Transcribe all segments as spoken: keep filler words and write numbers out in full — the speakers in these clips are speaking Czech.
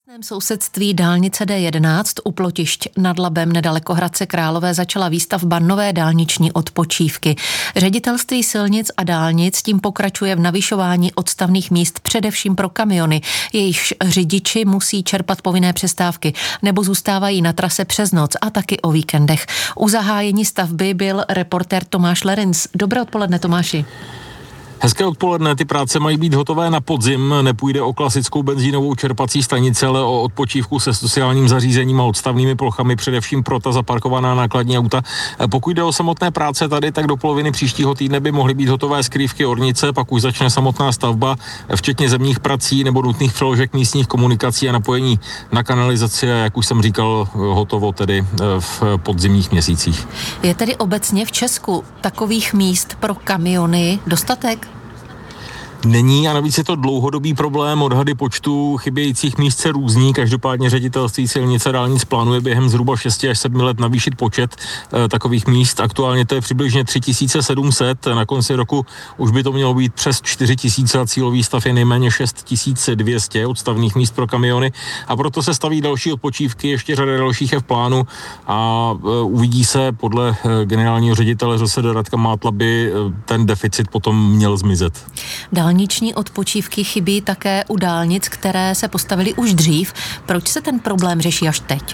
V sousedství dálnice D jedenáct u Plotišť nad Labem nedaleko Hradce Králové začala výstavba nové dálniční odpočívky. Ředitelství silnic a dálnic tím pokračuje v navyšování odstavných míst především pro kamiony. Jejichž řidiči musí čerpat povinné přestávky nebo zůstávají na trase přes noc a taky o víkendech. U zahájení stavby byl reportér Tomáš Lerinc. Dobré odpoledne, Tomáši. Hezké odpoledne, ty práce mají být hotové na podzim, nepůjde o klasickou benzínovou čerpací stanici, ale o odpočívku se sociálním zařízením a odstavnými plochami, především pro ta zaparkovaná nákladní auta. Pokud jde o samotné práce tady, tak do poloviny příštího týdne by mohly být hotové skrývky ornice, pak už začne samotná stavba, včetně zemních prací nebo nutných přeložek místních komunikací a napojení na kanalizaci, a jak už jsem říkal, hotovo tedy v podzimních měsících. Je tedy obecně v Česku takových míst pro kamiony dostatek? Není a navíc je to dlouhodobý problém, odhady počtu chybějících míst se různí, každopádně ředitelství silnic a dálnic plánuje během zhruba šest až sedm let navýšit počet e, takových míst. Aktuálně to je přibližně tři tisíce sedm set, na konci roku už by to mělo být přes čtyři tisíce a cílový stav je nejméně šest tisíc dvě stě odstavných míst pro kamiony a proto se staví další odpočívky, ještě řada dalších je v plánu a e, uvidí se podle e, generálního ředitele ŘSD Radka Mátla by e, ten deficit potom měl zmizet. Dálniční odpočívky chybí také u dálnic, které se postavily už dřív. Proč se ten problém řeší až teď?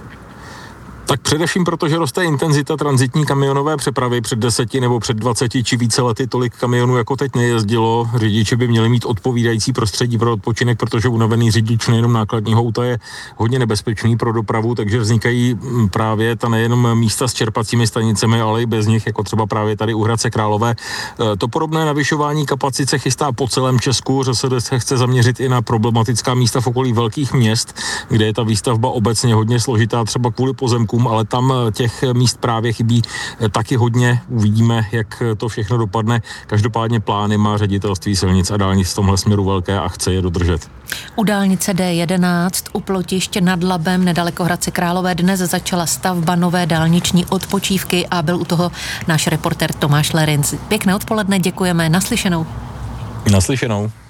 Tak především proto, že roste intenzita tranzitní kamionové přepravy. Před deseti nebo před dvaceti či více lety tolik kamionů jako teď nejezdilo. Řidiči by měli mít odpovídající prostředí pro odpočinek, protože unavený řidič nejenom nákladního auta je hodně nebezpečný pro dopravu, takže vznikají právě ta nejenom místa s čerpacími stanicemi, ale i bez nich, jako třeba právě tady u Hradce Králové. To podobné navyšování kapacit se chystá po celém Česku. ŘSD se chce zaměřit i na problematická místa v okolí velkých měst, kde je ta výstavba obecně hodně složitá, třeba kvůli pozemkům, ale tam těch míst právě chybí taky hodně. Uvidíme, jak to všechno dopadne. Každopádně plány má ředitelství silnic a dálnic v tomhle směru velké a chce je dodržet. U dálnice D jedenáct u Plotišť nad Labem nedaleko Hradce Králové dnes začala stavba nové dálniční odpočívky a byl u toho náš reportér Tomáš Lerinc. Pěkné odpoledne, děkujeme, naslyšenou. Naslyšenou.